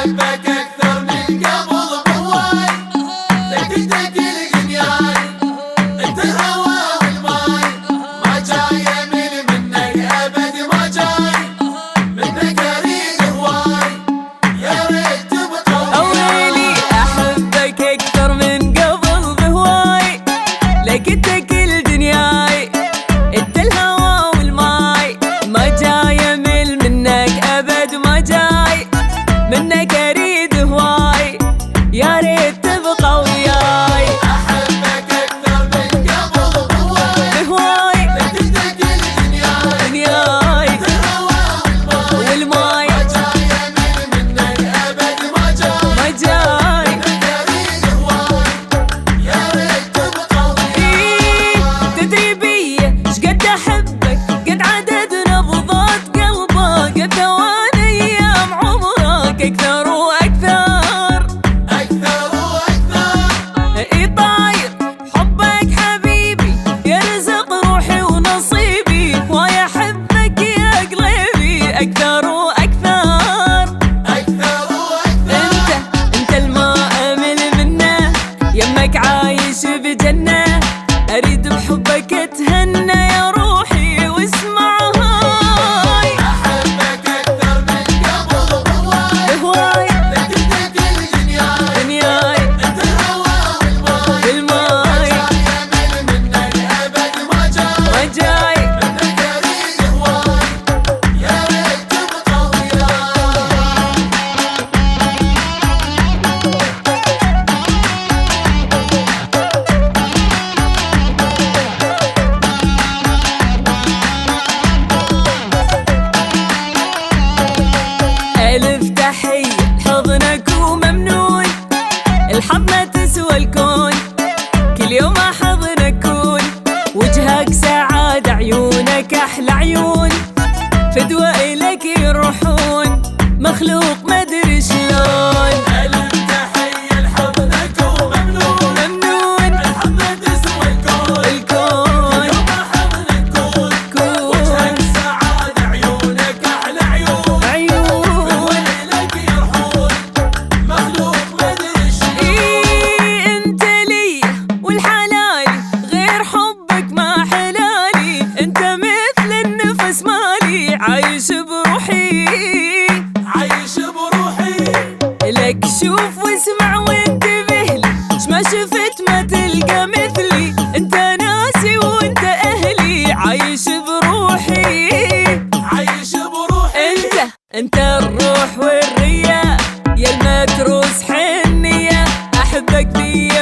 أحبك أكثر من قبل بهواي، لقيتك الغنياي، أنت الهوى والماي، ما جاي أمل منك أبد، ما جاي منك أريد هواي، يا ريت تبقى وياي. أحبك أكثر من قبل بهواي، لقيتك الدنياي، أنت الهوى والماي، ما جاي أمل منك أبد، ما جاي منك أريد هواي، يا ريت تبقى وياي. أحبك أكثر من قبل بهواي، لقيتك الدنياي، أنت الهوى والماي، ما جاي أمل منك أبد، ما جاي منك أريد هواي، يا ريت تبقى وياي. تدري بيه شقد أحبك، قد عدد نبضات قلبك، قد ثواني أيام عمرك أكثر وأكثر، أكثر وأكثر. طاير حبك حبيبي، يرزق روحي ونصيبي، ويا أحبك يا قلبي أكثر وأكثر. أكثر وأكثر. أنت الماء أمل منه، يمك عايش بجنة، أريد بحبك أتهنى يا روحي واسمع هاي. أحبك أكثر من قبل بهواي، لقيتك دنياي، أنت الهوى والماي، ما بالماي، جاي أمل منك أبد، ما ما جاي منك أريد هواي، يا ريت تبقى وياي. ألف تحية لحضنك وممنون، الحضنة تسوى الكون، كل يوم أحضنك كون، وجهك سعادة، عيونك أحلى عيون، فدوى إلك يروحون، مخلوق مدري شلون. ألف تحية لحضنك وممنون، ممنون الحضنة تسوى الكون، الكون، يوم حضنك كون، وجهك سعادة، عيونك أحلى عيون، عيون. وإلك يرحون، مخلوق مدري شلون. انت لي والحلالي، غير حبك ما حلالي، انت مثل النفس مالي، عايش بروحي، عايش بروحي. لك شوف واسمع وانتبه لي، ما شفت ما تلقى مثلي، انت ناسي وانت اهلي، عايش بروحي. عايش بروحي. انت الروح والرياء، يا المتروس حنية، احبك بي